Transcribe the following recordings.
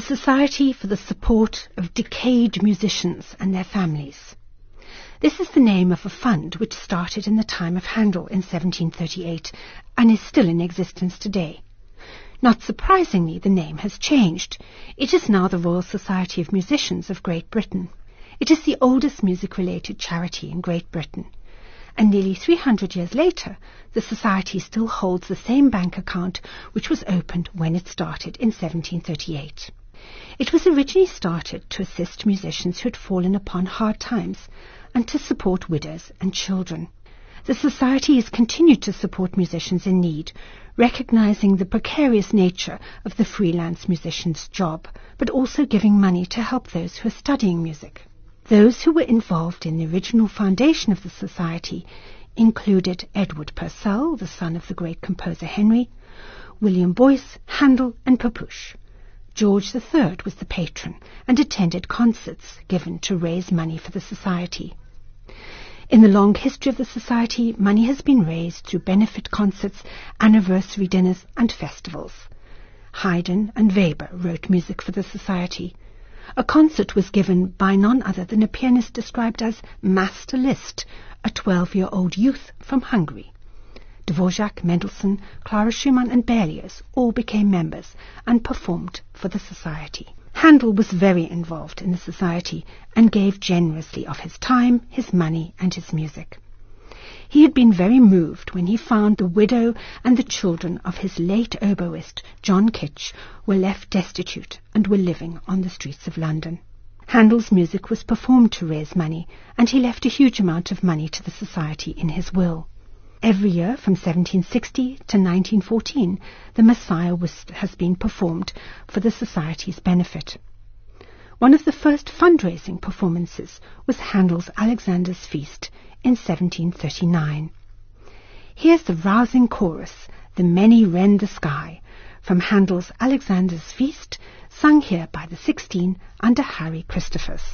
Society for the Support of Decayed Musicians and Their Families. This is the name of a fund which started in the time of Handel in 1738 and is still in existence today. Not surprisingly, the name has changed. It is now the Royal Society of Musicians of Great Britain. It is the oldest music-related charity in Great Britain. And nearly 300 years later, the Society still holds the same bank account which was opened when it started in 1738. It was originally started to assist musicians who had fallen upon hard times and to support widows and children. The Society has continued to support musicians in need, recognizing the precarious nature of the freelance musician's job, but also giving money to help those who are studying music. Those who were involved in the original foundation of the Society included Edward Purcell, the son of the great composer Henry, William Boyce, Handel and Pepusch. George III was the patron and attended concerts given to raise money for the Society. In the long history of the Society, money has been raised through benefit concerts, anniversary dinners and festivals. Haydn and Weber wrote music for the Society. A concert was given by none other than a pianist described as Master Liszt, a 12-year-old youth from Hungary. Dvorak, Mendelssohn, Clara Schumann and Berlioz all became members and performed for the Society. Handel was very involved in the Society and gave generously of his time, his money and his music. He had been very moved when he found the widow and the children of his late oboist, John Kitch, were left destitute and were living on the streets of London. Handel's music was performed to raise money, and he left a huge amount of money to the Society in his will. Every year from 1760 to 1914, the Messiah has been performed for the Society's benefit. One of the first fundraising performances was Handel's Alexander's Feast in 1739. Here's the rousing chorus, "The Many Rend the Sky," from Handel's Alexander's Feast, sung here by the 16 under Harry Christophers.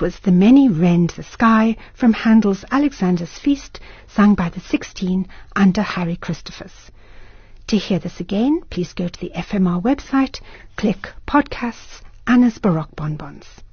was The Many Rend the Sky from Handel's Alexander's Feast, sung by the 16 under Harry Christophers. To hear this again, please go to the FMR website, click Podcasts, Anna's Baroque Bonbons.